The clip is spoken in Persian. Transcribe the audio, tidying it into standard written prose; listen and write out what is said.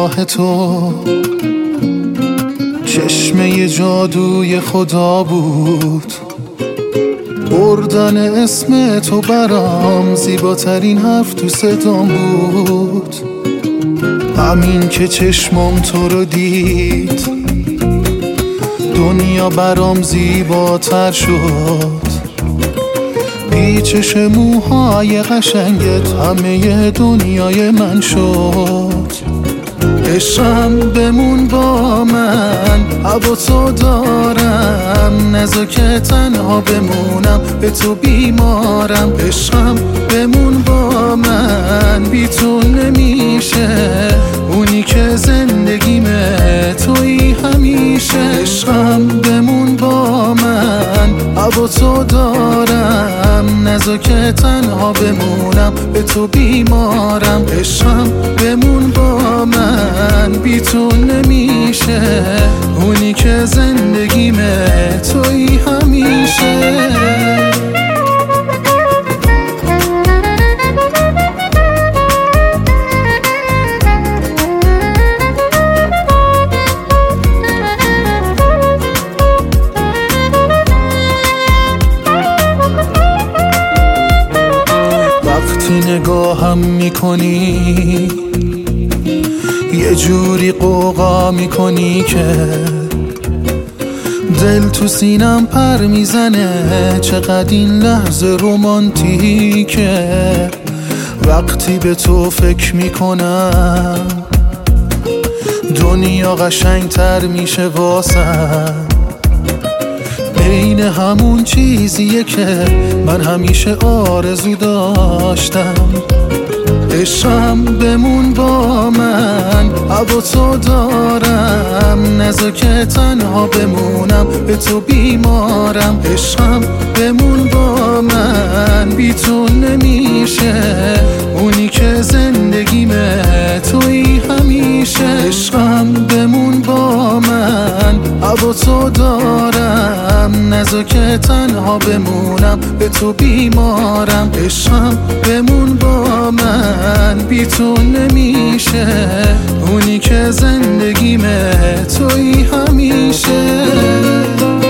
نگاه تو چشمه جادوی خدا بود، بردن اسم تو برام زیباترین حرف تو صدام بود. همین که چشمم تو رو دید دنیا برام زیباتر شد، پیچش موهای قشنگت همه دنیای من شد. عشقم بمون با من، هوا تو دارم، نذار که تنها بمونم، به تو بیمارم. عشقم بمون با من، بی تو نمیشه، اونی که زندگیمه تویی همیشه. عشقم بمون با من، هوا تو دارم، نذار که تنها بمونم، به تو بیمارم. عشقم بمون با من، بی تو نمیشه، اونی که زندگیمه تویی همیشه. وقتی نگاهم میکنی یه جوری قوقا میکنی که دل تو سینم پر میزنه، چقدر این لحظه رومانتیکه. وقتی به تو فکر میکنم دنیا قشنگتر میشه واسم، عین همون چیزیه که من همیشه آرزو داشتم. عشقم بمون با من، هوا تو دارم، نذار که تنها بمونم، به تو بیمارم. عشقم بمون با من، بی تو نمیشه، اونی که زندگیمه تویی همیشه. عشقم بمون با من، هوا تو دارم، نذار که تنها بمونم، به تو بیمارم. عشقم بمون با من، بی تو نمیشه، اونی که زندگیمه تویی همیشه.